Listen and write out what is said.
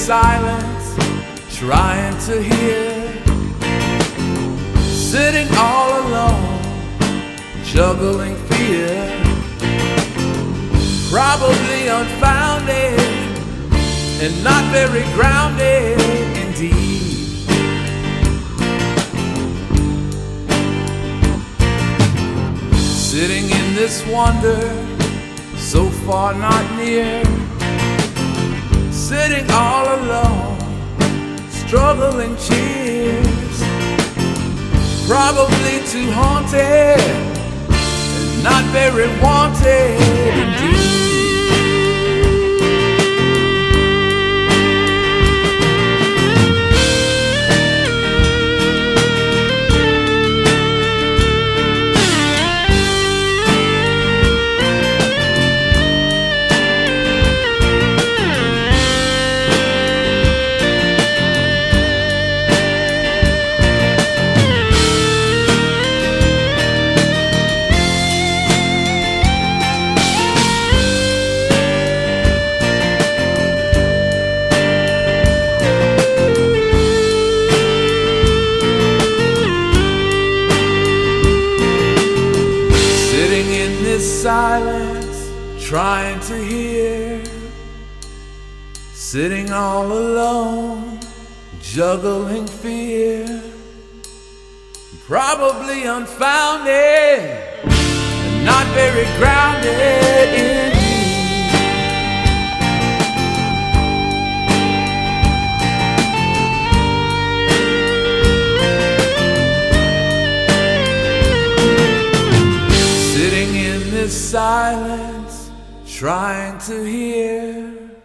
silence, trying to hear. Sitting all alone, juggling fear. Probably unfounded and not very grounded indeed. Sitting in this wonder, so far not near. Sitting all alone, struggling cheers. Probably too haunted and not very wanted indeed. Silence, trying to hear. Sitting all alone, juggling fear. Probably unfounded and not very grounded indeed. Sitting in this silence, trying to hear.